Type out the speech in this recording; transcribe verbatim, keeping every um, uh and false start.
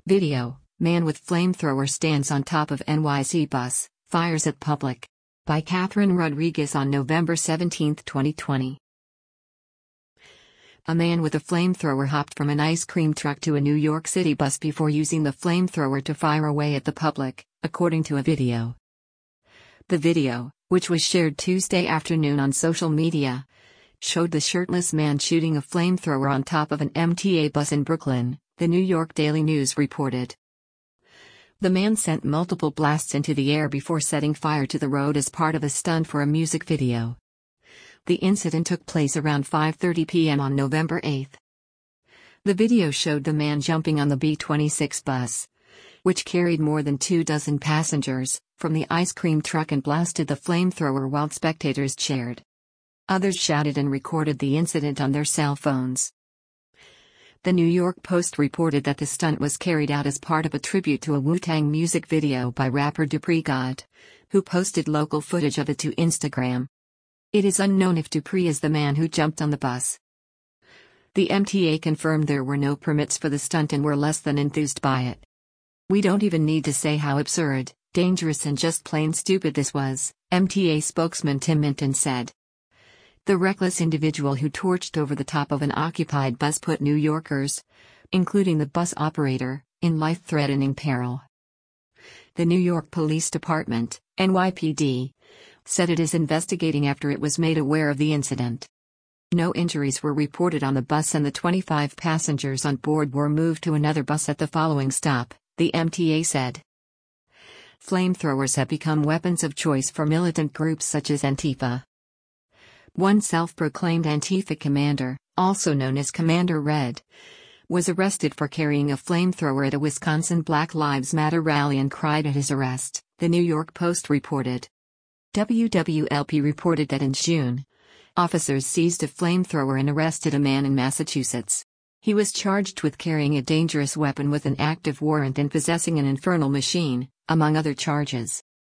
Video: Man with flamethrower stands on top of N Y C bus, fires at public. By Catherine Rodriguez on November seventeenth, twenty twenty. A man with a flamethrower hopped from an ice cream truck to a New York City bus before using the flamethrower to fire away at the public, according to a video. The video, which was shared Tuesday afternoon on social media, showed the shirtless man shooting a flamethrower on top of an M T A bus in Brooklyn, the New York Daily News reported. The man sent multiple blasts into the air before setting fire to the road as part of a stunt for a music video. The incident took place around five thirty p m on November eighth. The video showed the man jumping on the B twenty-six bus, which carried more than two dozen passengers, from the ice cream truck and blasted the flamethrower while spectators cheered. Others shouted and recorded the incident on their cell phones. The New York Post reported that the stunt was carried out as part of a tribute to a Wu-Tang music video by rapper Dupree God, who posted local footage of it to Instagram. It is unknown if Dupree is the man who jumped on the bus. The M T A confirmed there were no permits for the stunt and were less than enthused by it. "We don't even need to say how absurd, dangerous and just plain stupid this was," M T A spokesman Tim Minton said. The reckless individual who torched over the top of an occupied bus put New Yorkers, including the bus operator, in life-threatening peril. The New York Police Department, N Y P D, said it is investigating after it was made aware of the incident. No injuries were reported on the bus and the twenty-five passengers on board were moved to another bus at the following stop, the M T A said. Flamethrowers have become weapons of choice for militant groups such as Antifa. One self-proclaimed Antifa commander, also known as Commander Red, was arrested for carrying a flamethrower at a Wisconsin Black Lives Matter rally and cried at his arrest, the New York Post reported. W W L P reported that in June, officers seized a flamethrower and arrested a man in Massachusetts. He was charged with carrying a dangerous weapon with an active warrant and possessing an infernal machine, among other charges.